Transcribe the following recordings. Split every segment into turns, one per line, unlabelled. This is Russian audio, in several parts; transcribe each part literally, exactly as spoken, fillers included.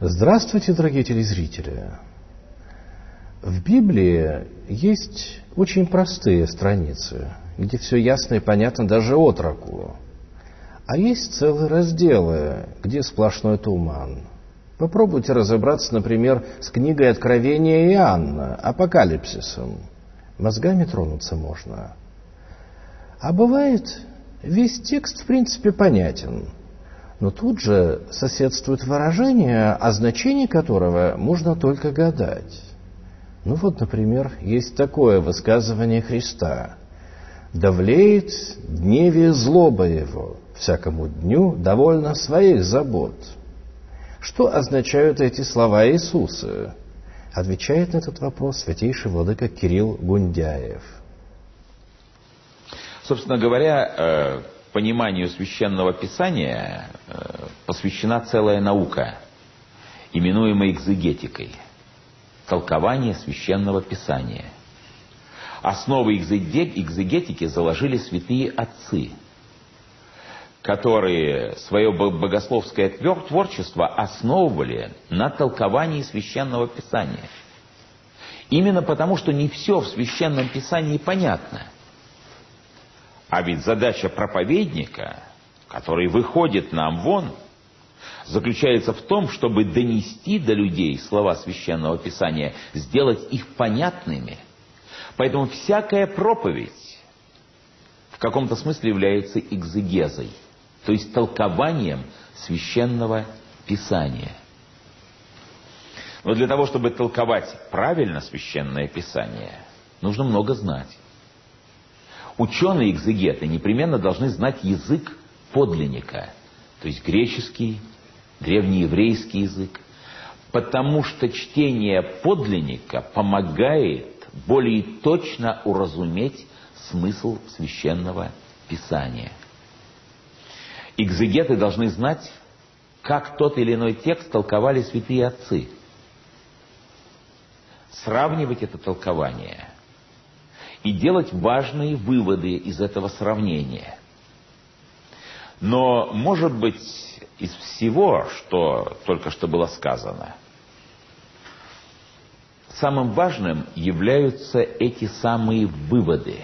Здравствуйте, дорогие телезрители! В Библии есть очень простые страницы, где все ясно и понятно даже отроку. А есть целые разделы, где сплошной туман. Попробуйте разобраться, например, с книгой Откровения Иоанна, Апокалипсисом. Мозгами тронуться можно. А бывает, весь текст в принципе понятен, но тут же соседствует выражение, о значении которого можно только гадать. Ну вот, например, есть такое высказывание Христа: «Давлеет гневе злоба его, всякому дню довольно своих забот». Что означают эти слова Иисуса? Отвечает на этот вопрос святейший владыка Кирилл Гундяев.
Собственно говоря, пониманию священного писания посвящена целая наука, именуемая экзегетикой, толкование священного писания. Основы экзегетики заложили святые отцы, которые свое богословское творчество основывали на толковании священного писания. Именно потому, что не все в священном писании понятно. А ведь задача проповедника, который выходит нам вон, заключается в том, чтобы донести до людей слова священного писания, сделать их понятными. Поэтому всякая проповедь в каком-то смысле является экзегезой, то есть толкованием священного писания. Но для того, чтобы толковать правильно священное писание, нужно много знать. Ученые-экзегеты непременно должны знать язык подлинника, то есть греческий, древнееврейский язык, потому что чтение подлинника помогает более точно уразуметь смысл священного писания. Экзегеты должны знать, как тот или иной текст толковали святые отцы. Сравнивать это толкование и делать важные выводы из этого сравнения. Но, может быть, из всего, что только что было сказано, самым важным являются эти самые выводы.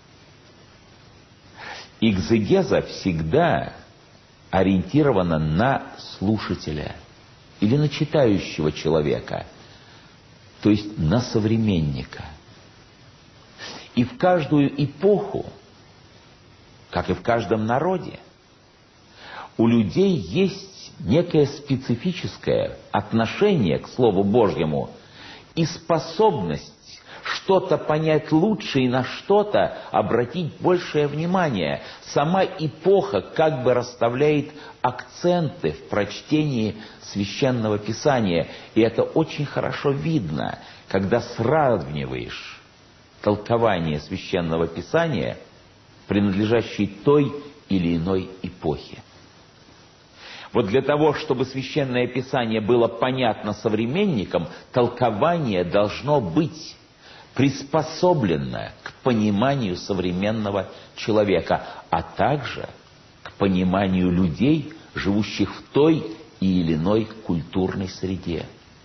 Экзегеза всегда ориентирована на слушателя или на читающего человека, то есть на современника. И в каждую эпоху, как и в каждом народе, у людей есть некое специфическое отношение к Слову Божьему и способность что-то понять лучше и на что-то обратить большее внимание. Сама эпоха как бы расставляет акценты в прочтении священного писания. И это очень хорошо видно, когда сравниваешь толкование священного писания, принадлежащей той или иной эпохе. Вот для того, чтобы священное писание было понятно современникам, толкование должно быть приспособлено к пониманию современного человека, а также к пониманию людей, живущих в той или иной культурной среде.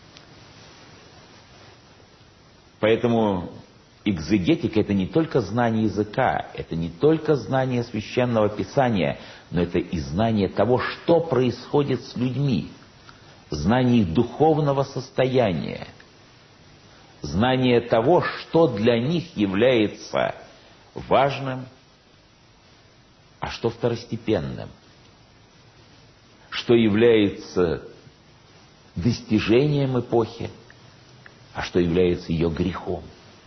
Поэтому экзегетика — это не только знание языка, это не только знание священного писания, но это и знание того, что происходит с людьми, знание их духовного состояния, знание того, что для них является важным, а что второстепенным, что является достижением эпохи, а что является ее грехом.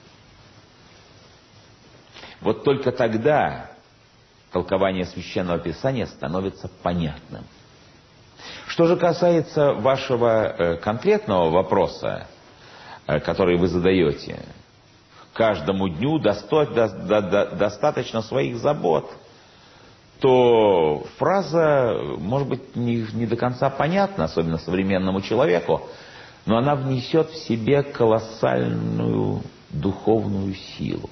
Вот только тогда толкование священного писания становится понятным. Что же касается вашего конкретного вопроса, который вы задаете, каждому дню достаточно своих забот, то фраза, может быть, не, не до конца понятна, особенно современному человеку, но она внесет в себе колоссальную духовную силу.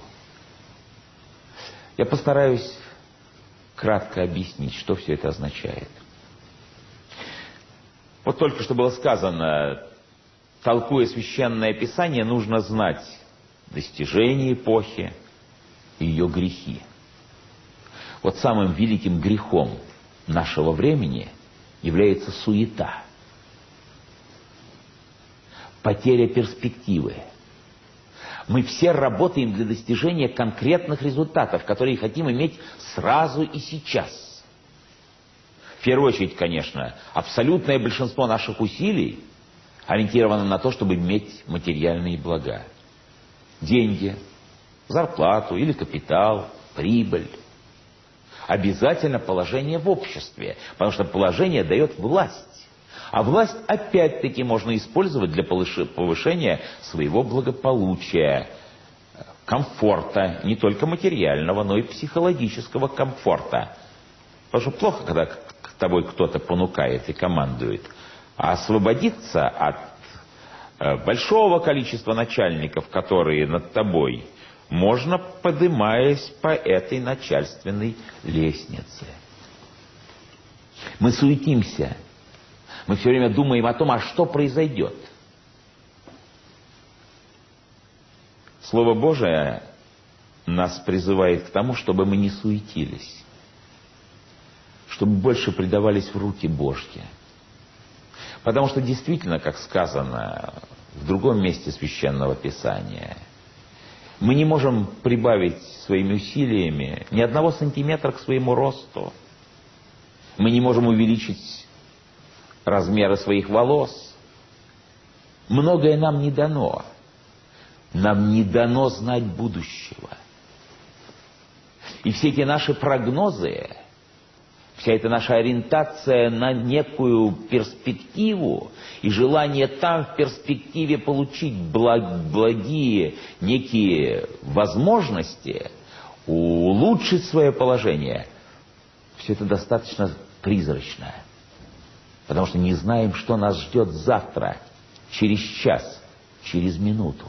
Я постараюсь кратко объяснить, что все это означает. Вот только что было сказано, толкуя Священное Писание, нужно знать достижения эпохи и ее грехи. Вот самым великим грехом нашего времени является суета, потеря перспективы. Мы все работаем для достижения конкретных результатов, которые хотим иметь сразу и сейчас. В первую очередь, конечно, абсолютное большинство наших усилий ориентировано на то, чтобы иметь материальные блага. Деньги, зарплату или капитал, прибыль. Обязательно положение в обществе, потому что положение дает власть. А власть опять-таки можно использовать для повышения своего благополучия, комфорта, не только материального, но и психологического комфорта. Потому что плохо, когда к тобой кто-то понукает и командует. А освободиться от большого количества начальников, которые над тобой, можно, поднимаясь по этой начальственной лестнице. Мы суетимся. Мы все время думаем о том, а что произойдет. Слово Божие нас призывает к тому, чтобы мы не суетились, чтобы больше предавались в руки Божьи. Потому что действительно, как сказано в другом месте Священного Писания, мы не можем прибавить своими усилиями ни одного сантиметра к своему росту. Мы не можем увеличить размеры своих волос. Многое нам не дано. Нам не дано знать будущего. И все эти наши прогнозы, вся эта наша ориентация на некую перспективу и желание там в перспективе получить благ, благие некие возможности, улучшить свое положение, все это достаточно призрачно. Потому что не знаем, что нас ждет завтра, через час, через минуту.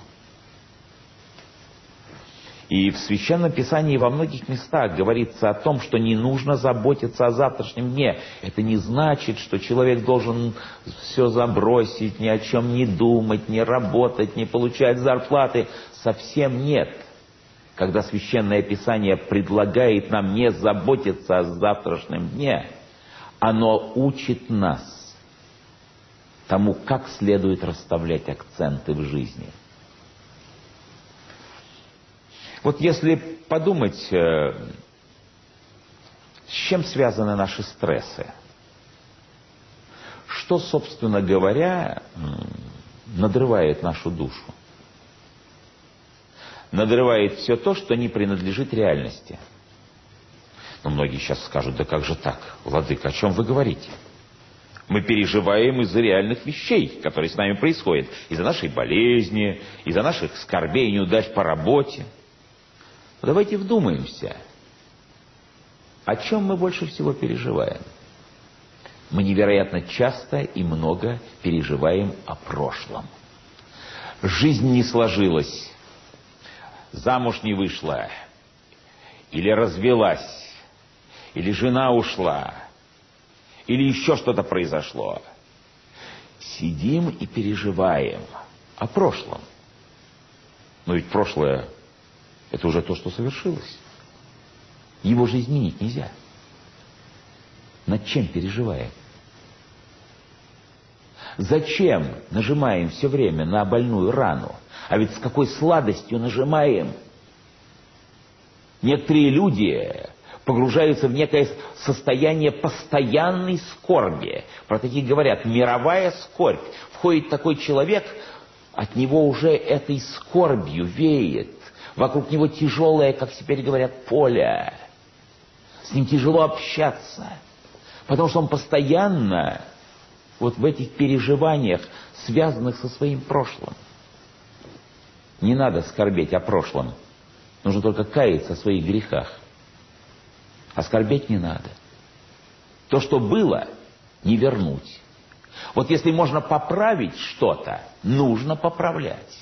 И в Священном Писании во многих местах говорится о том, что не нужно заботиться о завтрашнем дне. Это не значит, что человек должен все забросить, ни о чем не думать, не работать, не получать зарплаты. Совсем нет. Когда Священное Писание предлагает нам не заботиться о завтрашнем дне, оно учит нас тому, как следует расставлять акценты в жизни. Вот если подумать, с чем связаны наши стрессы, что, собственно говоря, надрывает нашу душу? Надрывает все то, что не принадлежит реальности. Но многие сейчас скажут, да как же так, владыка, о чем вы говорите? Мы переживаем из-за реальных вещей, которые с нами происходят, из-за нашей болезни, из-за наших скорбей и неудач по работе. Давайте вдумаемся, о чем мы больше всего переживаем. Мы невероятно часто и много переживаем о прошлом. Жизнь не сложилась, замуж не вышла, или развелась, или жена ушла, или еще что-то произошло. Сидим и переживаем о прошлом. Но ведь прошлое — это уже то, что совершилось. Его же изменить нельзя. Над чем переживаем? Зачем нажимаем все время на больную рану? А ведь с какой сладостью нажимаем. Некоторые люди погружаются в некое состояние постоянной скорби. Про таких говорят, мировая скорбь. Входит такой человек, от него уже этой скорбью веет. Вокруг него тяжелое, как теперь говорят, поле. С ним тяжело общаться. Потому что он постоянно вот в этих переживаниях, связанных со своим прошлым. Не надо скорбеть о прошлом. Нужно только каяться о своих грехах. А скорбеть не надо. То, что было, не вернуть. Вот если можно поправить что-то, нужно поправлять.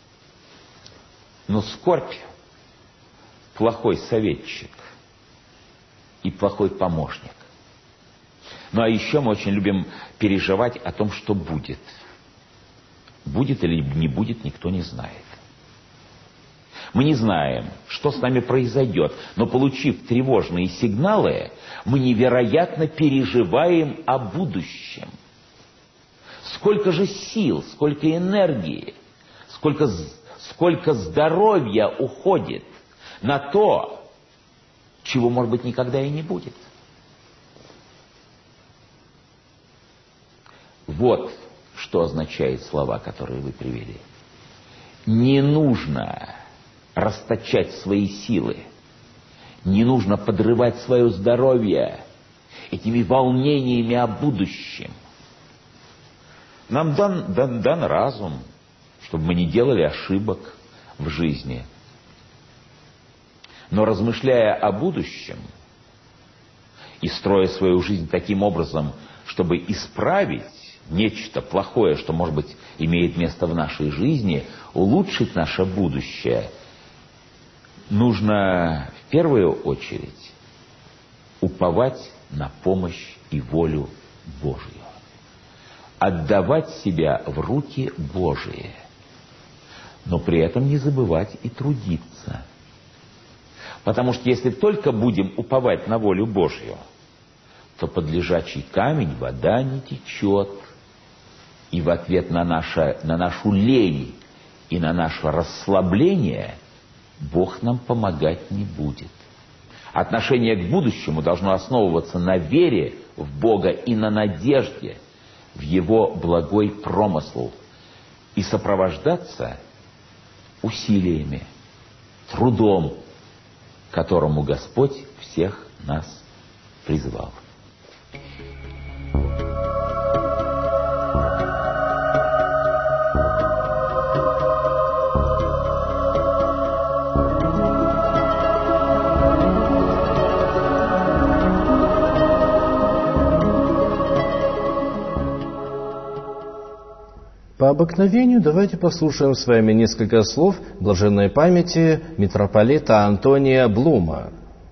Но скорбь — плохой советчик и плохой помощник. Ну а еще мы очень любим переживать о том, что будет. Будет или не будет, никто не знает. Мы не знаем, что с нами произойдет, но, получив тревожные сигналы, мы невероятно переживаем о будущем. Сколько же сил, сколько энергии, сколько, сколько здоровья уходит на то, чего, может быть, никогда и не будет. Вот что означают слова, которые вы привели. Не нужно расточать свои силы, не нужно подрывать свое здоровье этими волнениями о будущем. Нам дан, дан, дан разум, чтобы мы не делали ошибок в жизни. Но размышляя о будущем и строя свою жизнь таким образом, чтобы исправить нечто плохое, что, может быть, имеет место в нашей жизни, улучшить наше будущее, нужно в первую очередь уповать на помощь и волю Божию. Отдавать себя в руки Божии, но при этом не забывать и трудиться. Потому что если только будем уповать на волю Божью, то под лежачий камень вода не течет, и в ответ на, наше, на нашу лень и на наше расслабление Бог нам помогать не будет. Отношение к будущему должно основываться на вере в Бога и на надежде в Его благой промысл и сопровождаться усилиями, трудом, к которому Господь всех нас призвал.
По обыкновению давайте послушаем с вами несколько слов блаженной памяти митрополита Антония Блума.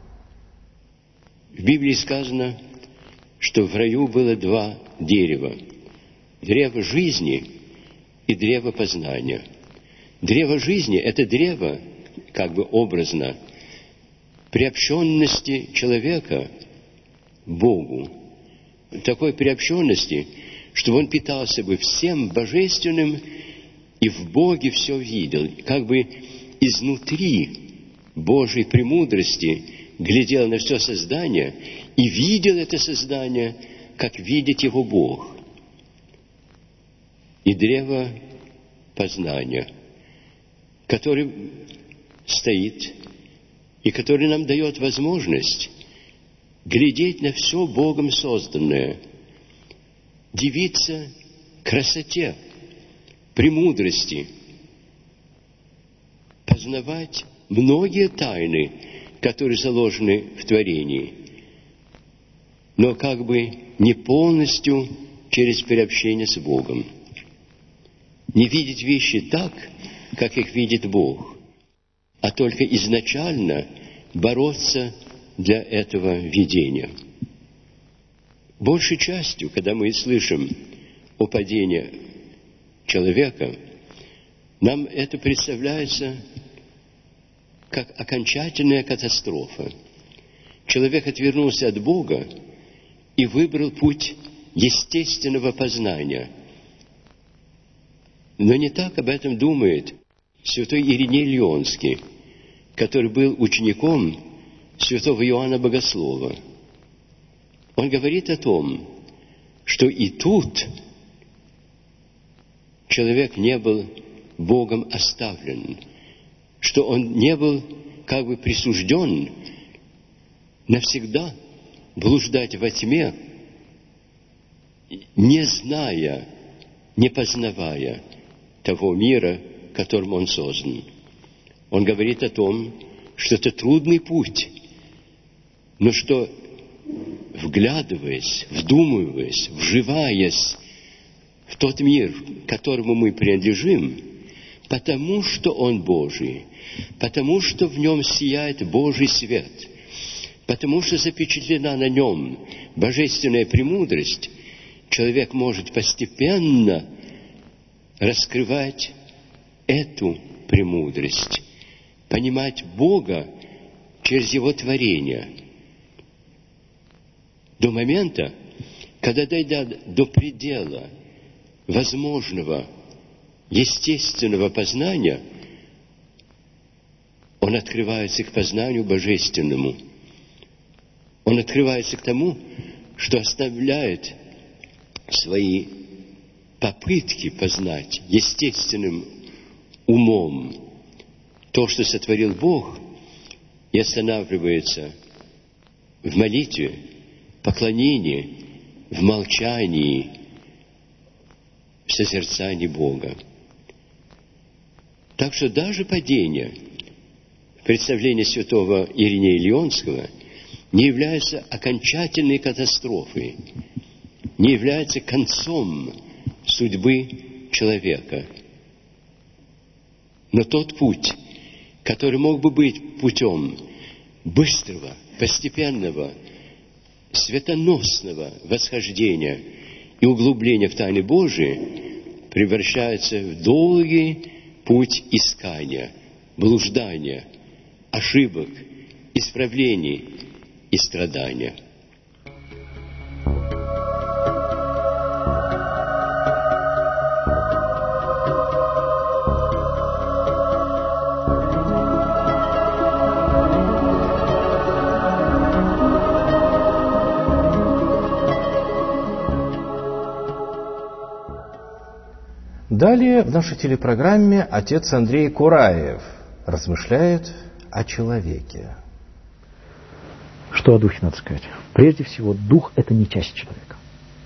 В Библии сказано, что в раю было два дерева. Древо жизни и древо познания. Древо жизни – это древо, как бы образно, приобщенности человека к Богу. Такой приобщенности, чтобы он питался бы всем божественным и в Боге все видел, как бы изнутри Божьей премудрости глядел на все создание и видел это создание, как видит его Бог. И древо познания, который стоит и который нам дает возможность глядеть на все Богом созданное, дивиться красоте, премудрости, познавать многие тайны, которые заложены в творении, но как бы не полностью через приобщение с Богом. Не видеть вещи так, как их видит Бог, а только изначально бороться для этого видения. Большей частью, когда мы слышим о падении человека, нам это представляется как окончательная катастрофа. Человек отвернулся от Бога и выбрал путь естественного познания. Но не так об этом думает святой Ириней Лионский, который был учеником святого Иоанна Богослова. Он говорит о том, что и тут человек не был Богом оставлен, что он не был как бы присужден навсегда блуждать во тьме, не зная, не познавая того мира, которым он создан. Он говорит о том, что это трудный путь, но что, вглядываясь, вдумываясь, вживаясь в тот мир, которому мы принадлежим, потому что он Божий, потому что в нем сияет Божий свет, Потому что запечатлена на нем божественная премудрость, человек может постепенно раскрывать эту премудрость, понимать Бога через Его творение. До момента, когда дойдет до предела возможного естественного познания, он открывается к познанию божественному. Он открывается к тому, что оставляет свои попытки познать естественным умом то, что сотворил Бог, и останавливается в молитве, поклонении, в молчании, в созерцании Бога. Так что даже падение в представлении святого Иринея Лионского не является окончательной катастрофой, не является концом судьбы человека. Но тот путь, который мог бы быть путем быстрого, постепенного, светоносного восхождения и углубления в тайны Божии, превращается в долгий путь искания, блуждания, ошибок, исправлений и страдания.
Далее в нашей телепрограмме отец Андрей Кураев размышляет о человеке.
Что о духе надо сказать? Прежде всего, дух – это не часть человека.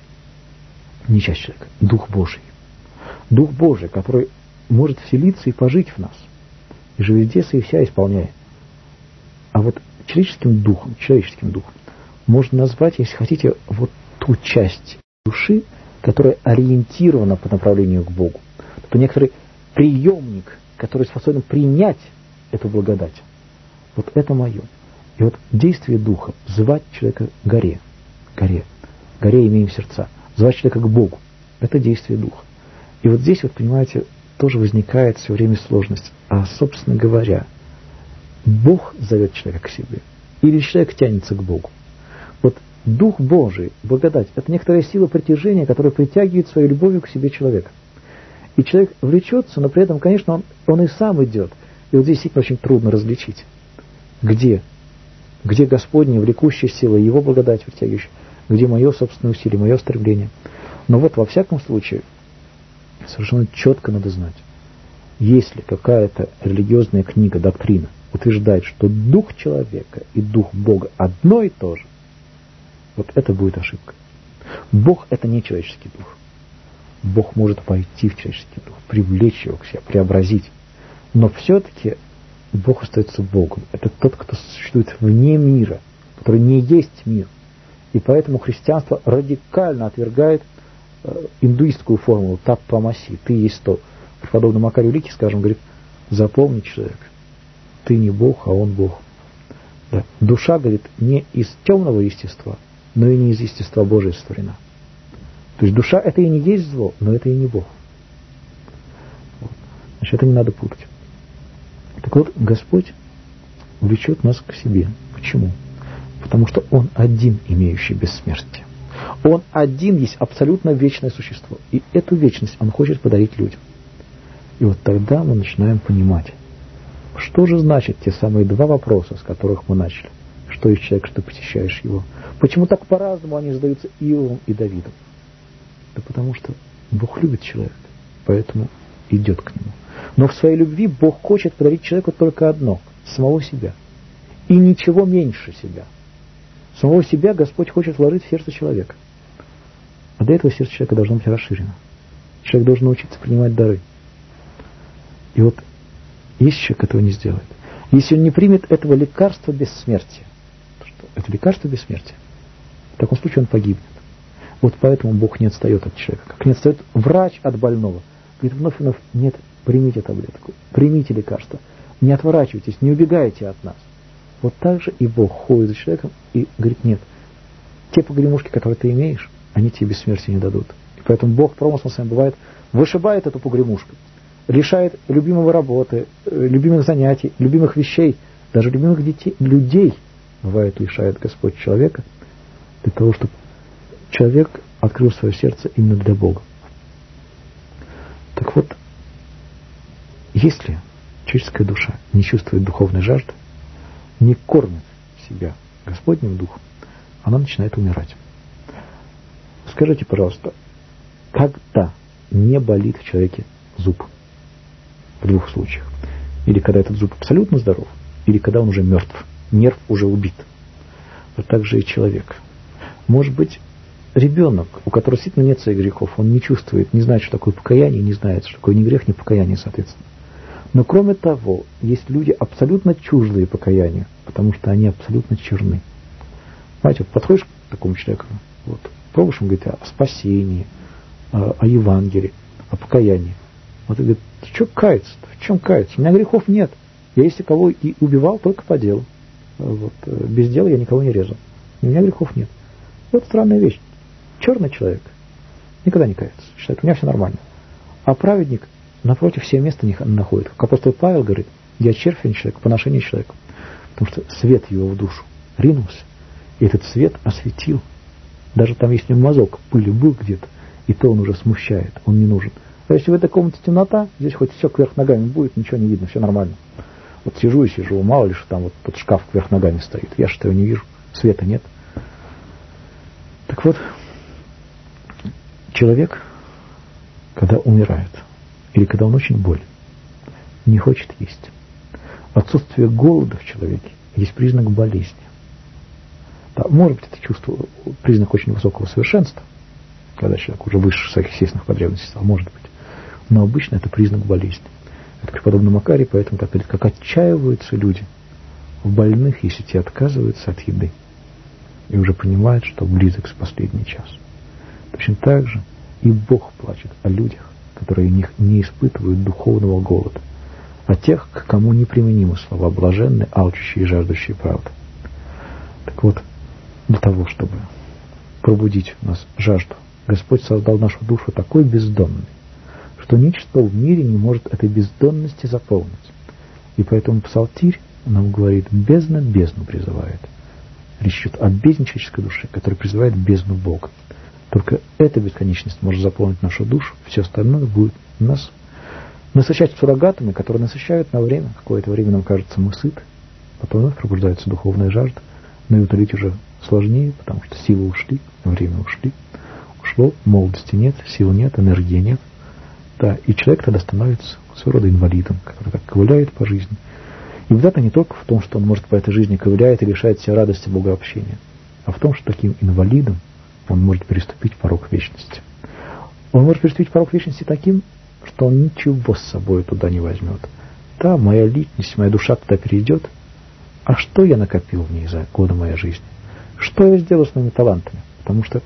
Не часть человека. Дух Божий. Дух Божий, который может вселиться и пожить в нас. И же везде и вся исполняет. А вот человеческим духом, человеческим духом можно назвать, если хотите, вот ту часть души, которая ориентирована по направлению к Богу. Это некоторый приемник, который способен принять эту благодать. Вот это мое. И вот действие Духа – звать человека к горе. Горе. Горе имеем сердца. Звать человека к Богу. Это действие Духа. И вот здесь, вот понимаете, тоже возникает все время сложность. А, собственно говоря, Бог зовет человека к себе. Или человек тянется к Богу. Вот Дух Божий, благодать, это некоторая сила притяжения, которая притягивает своей любовью к себе человека. И человек влечется, но при этом, конечно, он, он и сам идет. И вот здесь действительно очень трудно различить, где, где Господня влекущая сила, Его благодать притягивающая, где мое собственное усилие, мое стремление. Но вот во всяком случае, совершенно четко надо знать, если какая-то религиозная книга, доктрина утверждает, что дух человека и дух Бога одно и то же, вот это будет ошибка. Бог – это не человеческий дух. Бог может войти в человеческий дух, привлечь его к себе, преобразить. Но все-таки Бог остается Богом. Это тот, кто существует вне мира, который не есть мир. И поэтому христианство радикально отвергает э, индуистскую формулу «таппамаси», «ты есть то». Преподобный Макарий Великий, скажем, говорит: запомни, человек, ты не Бог, а он Бог. Да. Душа, говорит, не из темного естества, но и не из естества Божия сотворена. То есть душа — это и не есть зло, но это и не Бог. Вот. Значит, это не надо путать. Так вот, Господь влечет нас к себе. Почему? Потому что Он один, имеющий бессмертие. Он один есть абсолютно вечное существо. И эту вечность Он хочет подарить людям. И вот тогда мы начинаем понимать, что же значит те самые два вопроса, с которых мы начали. Что есть человек, что ты посещаешь его? Почему так по-разному они задаются Иовом и Давидом? Да потому что Бог любит человека, поэтому идет к нему. Но в своей любви Бог хочет подарить человеку только одно – самого себя. И ничего меньше себя. Самого себя Господь хочет вложить в сердце человека. А для этого сердце человека должно быть расширено. Человек должен научиться принимать дары. И вот если человек этого не сделает, если он не примет этого лекарства бессмертия, что это лекарство бессмертия, в таком случае он погибнет. Вот поэтому Бог не отстает от человека, как не отстает врач от больного. Говорит вновь и вновь: нет, примите таблетку, примите лекарство, не отворачивайтесь, не убегайте от нас. Вот так же и Бог ходит за человеком и говорит: нет, те погремушки, которые ты имеешь, они тебе бессмертия не дадут. И поэтому Бог промыслом своим бывает вышибает эту погремушку, лишает любимого работы, любимых занятий, любимых вещей, даже любимых детей, людей, бывает, лишает Господь человека для того, чтобы человек открыл свое сердце именно для Бога. Так вот, если человеческая душа не чувствует духовной жажды, не кормит себя Господним Духом, она начинает умирать. Скажите, пожалуйста, когда не болит в человеке зуб? В двух случаях. Или когда этот зуб абсолютно здоров, или когда он уже мертв, нерв уже убит. Вот так же и человек. Может быть, ребенок, у которого действительно нет своих грехов, он не чувствует, не знает, что такое покаяние, не знает, что такое ни грех, ни покаяние, соответственно. Но кроме того, есть люди абсолютно чуждые покаянию, потому что они абсолютно черны. Знаете, вот подходишь к такому человеку, вот, пробуешь ему говорить о спасении, о, о Евангелии, о покаянии. Вот он говорит: что каяться-то? В чем каяться? У меня грехов нет. Я если кого и убивал, только по делу. Вот, без дела я никого не резал. У меня грехов нет. Вот странная вещь. Черный человек никогда не кается. Считает: у меня все нормально. А праведник, напротив, все места не находит. Как апостол Павел говорит: я червь, а не человек, поношение человека. Потому что свет его в душу ринулся, и этот свет осветил. Даже там, если мазок пыли был где-то, и то он уже смущает, он не нужен. А если в этой комнате темнота, здесь хоть все кверх ногами будет, ничего не видно, все нормально. Вот сижу и сижу, мало ли, что там вот тот шкаф кверх ногами стоит. Я что его не вижу, света нет. Так вот, человек, когда умирает, или когда он очень болен, не хочет есть. Отсутствие голода в человеке есть признак болезни. Да, может быть, это чувство, признак очень высокого совершенства, когда человек уже выше своих естественных потребностей стал, может быть. Но обычно это признак болезни. Это преподобный Макарий, поэтому так говорит: как отчаиваются люди в больных, если те отказываются от еды и уже понимают, что близок последний час. Точно так же и Бог плачет о людях, которые не испытывают духовного голода, о тех, к кому неприменимы слова блаженные, алчущие и жаждущие правды. Так вот, для того, чтобы пробудить в нас жажду, Господь создал нашу душу такой бездонной, что ничто в мире не может этой бездонности заполнить. И поэтому Псалтирь нам говорит: бездна бездну призывает. Речь идет о бездне человеческой души, которая призывает бездну Бога. Только эта бесконечность может заполнить нашу душу, все остальное будет нас насыщать суррогатами, которые насыщают на время. Какое-то время нам кажется, мы сыты, потом вновь пробуждается духовная жажда, но и утолить уже сложнее, потому что силы ушли, время ушли, ушло, молодости нет, сил нет, энергии нет. Да, и человек тогда становится своего рода инвалидом, который так ковыляет по жизни. И беда-то не только в том, что он, может, по этой жизни ковыляет и лишает себя радости богообщения, а в том, что таким инвалидом он может переступить порог вечности. Он может переступить порог вечности таким, что он ничего с собой туда не возьмет. Да, моя личность, моя душа туда перейдет. А что я накопил в ней за годы моей жизни? Что я сделал с моими талантами? Потому что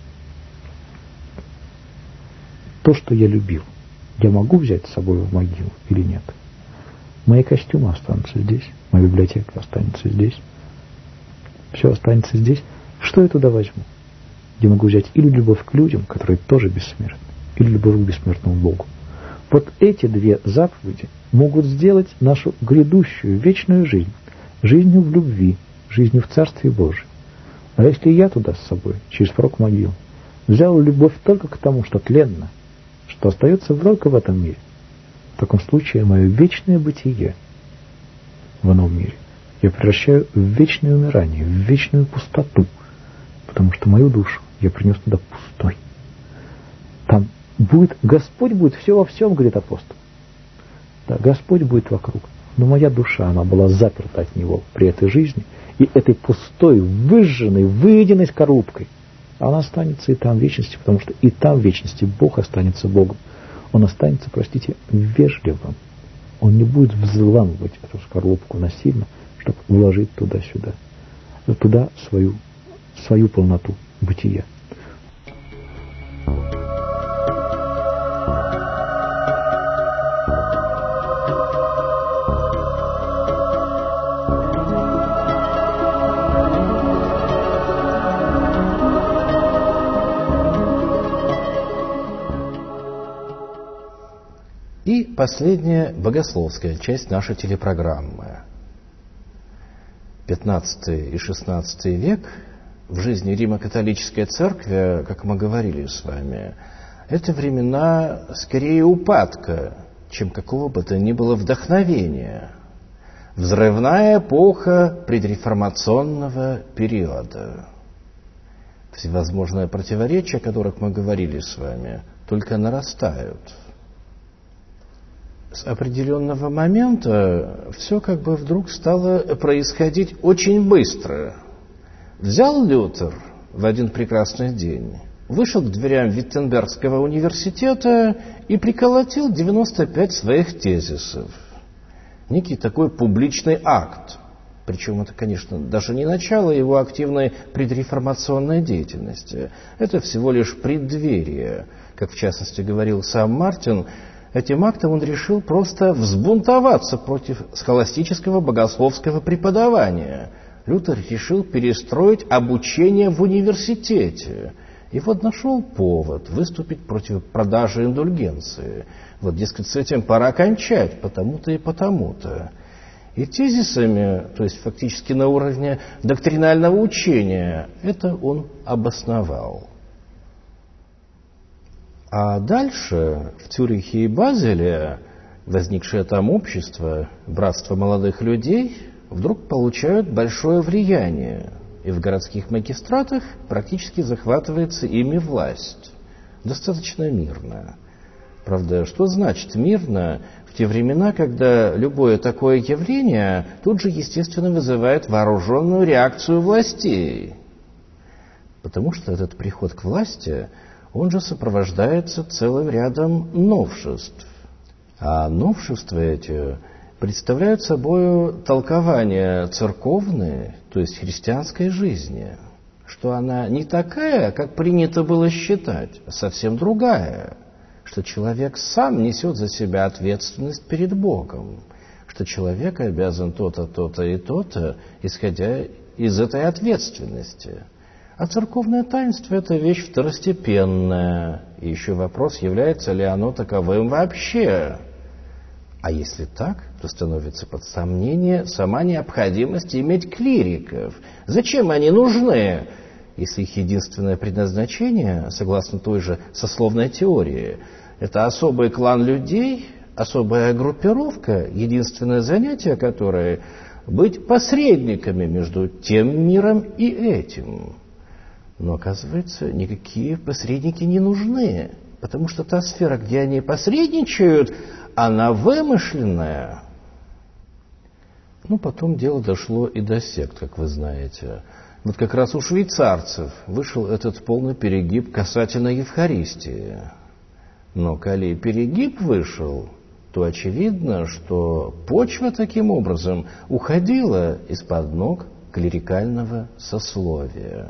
то, что я любил, я могу взять с собой в могилу или нет? Мои костюмы останутся здесь, моя библиотека останется здесь, все останется здесь. Что я туда возьму? Я могу взять или любовь к людям, которые тоже бессмертны, или любовь к бессмертному Богу. Вот эти две заповеди могут сделать нашу грядущую вечную жизнь жизнью в любви, жизнью в Царстве Божьем. А если я туда с собой, через порог могил, взял любовь только к тому, что тленно, что остается только в этом мире, в таком случае мое вечное бытие в ином мире я превращаю в вечное умирание, в вечную пустоту, потому что мою душу я принес туда пустой. Там будет, Господь будет все во всем, говорит апостол. Да, Господь будет вокруг. Но моя душа, она была заперта от Него при этой жизни, и этой пустой, выжженной, выеденной скорлупкой, она останется и там в вечности, потому что и там в вечности Бог останется Богом. Он останется, простите, вежливым. Он не будет взламывать эту скорлупку насильно, чтобы вложить туда-сюда, туда свою, свою полноту бытия.
И последняя богословская часть нашей телепрограммы. пятнадцатый и шестнадцатый век в жизни Римо-католической церкви, как мы говорили с вами, это времена скорее упадка, чем какого бы то ни было вдохновения. Взрывная эпоха предреформационного периода. Всевозможные противоречия, о которых мы говорили с вами, только нарастают. С определенного момента все как бы вдруг стало происходить очень быстро. Взял Лютер в один прекрасный день, вышел к дверям Виттенбергского университета и приколотил девяносто пять своих тезисов. Некий такой публичный акт. Причем это, конечно, даже не начало его активной предреформационной деятельности. Это всего лишь преддверие. Как в частности говорил сам Мартин, этим актом он решил просто взбунтоваться против схоластического богословского преподавания. Лютер решил перестроить обучение в университете. И вот нашел повод выступить против продажи индульгенции. Вот, дескать, с этим пора кончать, потому-то и потому-то. И тезисами, то есть фактически на уровне доктринального учения, это он обосновал. А дальше в Цюрихе и Базеле возникшее там общество, братство молодых людей, вдруг получают большое влияние, и в городских магистратах практически захватывается ими власть. Достаточно мирно. Правда, что значит мирно в те времена, когда любое такое явление тут же, естественно, вызывает вооруженную реакцию властей? Потому что этот приход к власти, он же сопровождается целым рядом новшеств. А новшества эти представляют собой толкование церковной, то есть христианской жизни, что она не такая, как принято было считать, а совсем другая, что человек сам несет за себя ответственность перед Богом, что человек обязан то-то, то-то и то-то, исходя из этой ответственности. А церковное таинство – это вещь второстепенная, и еще вопрос, является ли оно таковым вообще. А если так, то становится под сомнение сама необходимость иметь клириков. Зачем они нужны, если их единственное предназначение, согласно той же сословной теории, это особый клан людей, особая группировка, единственное занятие которой – быть посредниками между тем миром и этим. Но, оказывается, никакие посредники не нужны, потому что та сфера, где они посредничают, она вымышленная. Ну, потом дело дошло и до сект, как вы знаете. Вот как раз у швейцарцев вышел этот полный перегиб касательно Евхаристии. Но коли перегиб вышел, то очевидно, что почва таким образом уходила из-под ног клерикального сословия.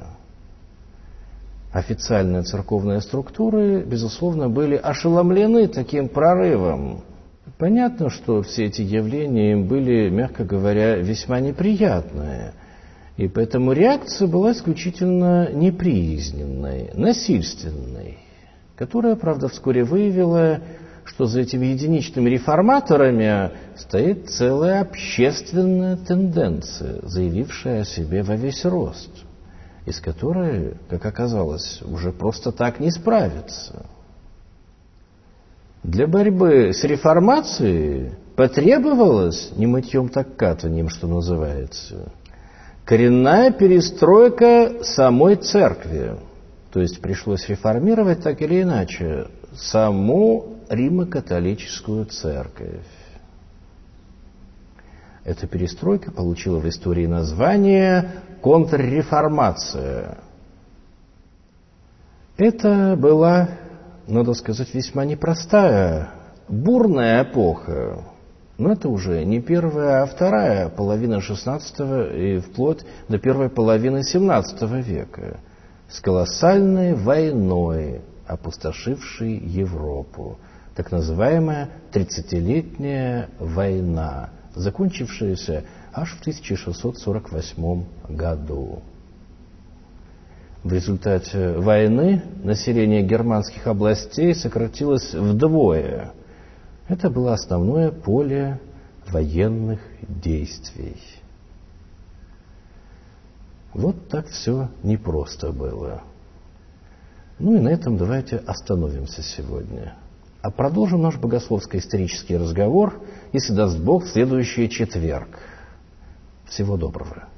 Официальные церковные структуры, безусловно, были ошеломлены таким прорывом. Понятно, что все эти явления им были, мягко говоря, весьма неприятные. И поэтому реакция была исключительно неприязненной, насильственной, которая, правда, вскоре выявила, что за этими единичными реформаторами стоит целая общественная тенденция, заявившая о себе во весь рост, из которой, как оказалось, уже просто так не справиться. Для борьбы с реформацией потребовалось, не мытьем так катаньем, что называется, коренная перестройка самой церкви. То есть пришлось реформировать так или иначе саму Римо-католическую церковь. Эта перестройка получила в истории название контрреформация. Это была, надо сказать, весьма непростая, бурная эпоха. Но это уже не первая, а вторая половина шестнадцатого и вплоть до первой половины семнадцатого века, с колоссальной войной, опустошившей Европу, так называемая тридцатилетняя война, закончившаяся аж в тысяча шестьсот сорок восьмом году. В результате войны население германских областей сократилось вдвое. Это было основное поле военных действий. Вот так все непросто было. Ну и на этом давайте остановимся сегодня. А продолжим наш богословско-исторический разговор, если даст Бог, в следующий четверг. Всего доброго.